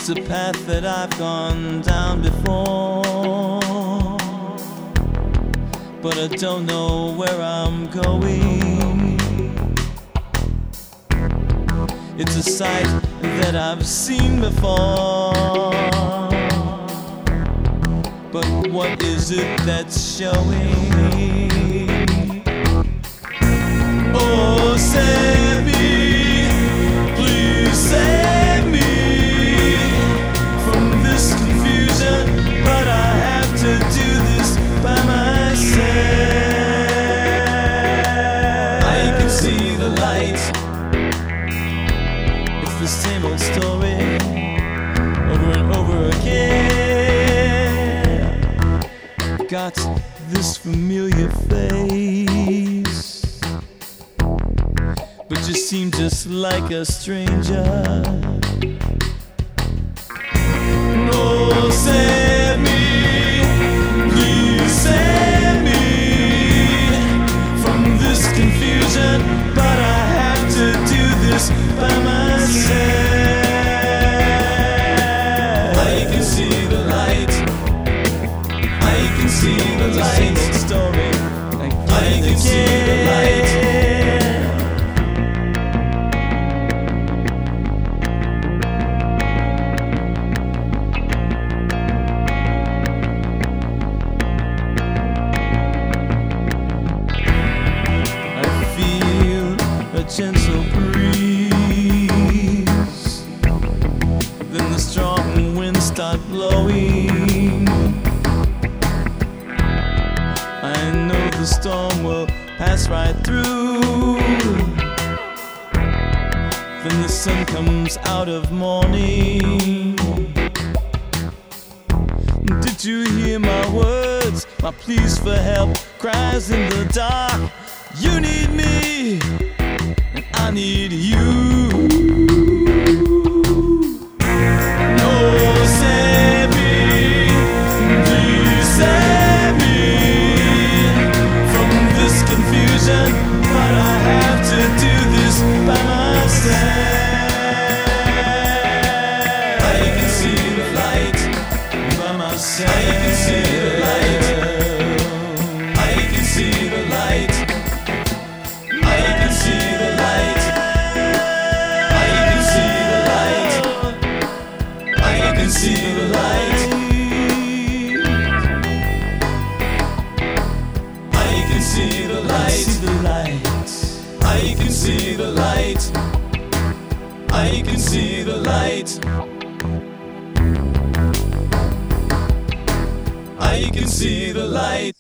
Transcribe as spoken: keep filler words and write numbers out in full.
It's a path that I've gone down before, but I don't know where I'm going. It's a sight that I've seen before, but what is it that's showing? Oh, save me, please save me from this confusion, but I have to do this by myself. I can see the light. It's the same old story over and over again. Got this familiar face, but you seem just like a stranger. Oh, save me, please save me from this confusion, but I have to do this by myself. I can see the light. I can see the light. Story. I can see the light. Gentle breeze, then the strong winds start blowing. I know the storm will pass right through. Then the sun comes out of morning. Did you hear my words, my pleas for help, cries in the dark? You need me, I need you. Oh, save me, please save me from this confusion, but I have to do this by myself. I can see the light by myself. I can see the light. I can see the light. I can see the light. I can see the light. I can see the light. I can see the light. I can see the light. I can see the light. I can see the light.